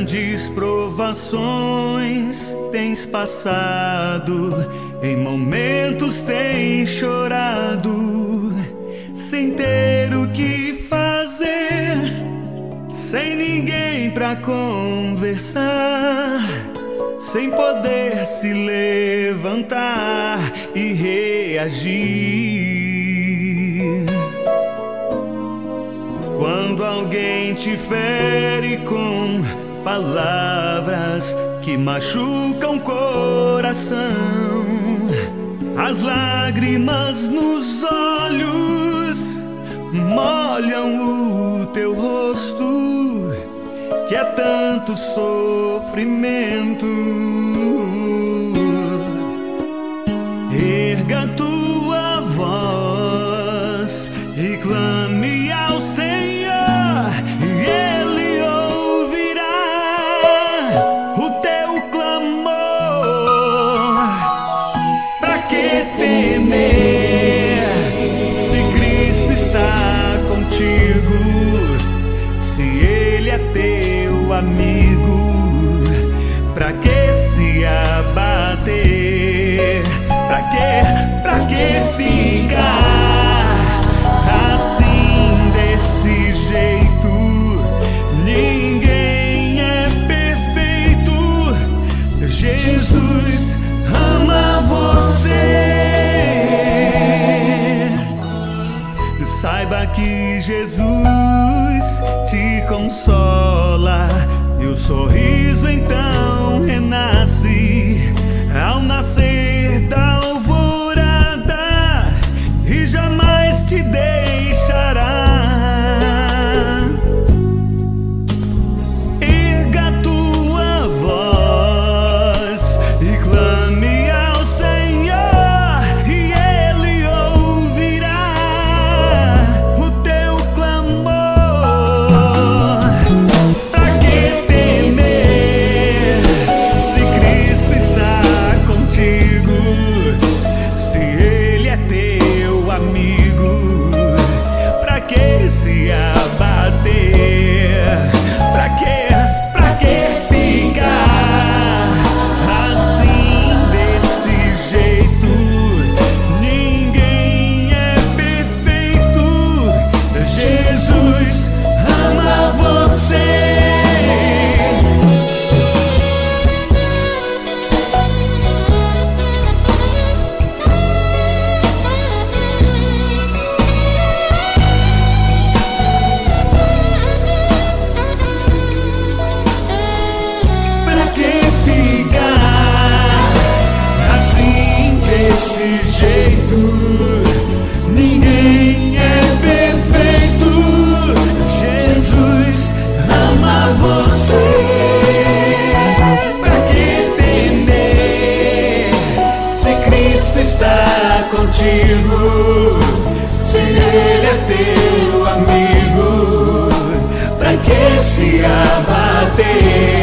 grandes provações tens passado, em momentos tens chorado, sem ter o que fazer, sem ninguém pra conversar, sem poder se levantar e reagir. Quando alguém te fere com palavras que machucam o coração, as lágrimas nos olhos molham o teu rosto, que é tanto sofrimento. Erga tua voz e clame ao Senhor, e Ele ouvirá o teu clamor. Pra que temer se Cristo está contigo, se Ele é teu amigo? Pra que se abater? Pra que ficar assim desse jeito? Ninguém é perfeito. Jesus ama você. Saiba que Jesus te consola, e o sorriso então renasce ao nascer da alvorada, e jamais te deixará. Erga tua voz e clame ao Senhor, e Ele ouvirá o teu clamor. Pra que temer se Cristo está contigo, se Ele é teu amigo? Pra que se abater? Pra que ficar assim desse jeito? Ninguém é perfeito. Jesus ama você. Desse jeito, ninguém é perfeito. Jesus ama você. Pra que temer se Cristo está contigo, se Ele é teu amigo? Pra que se abater?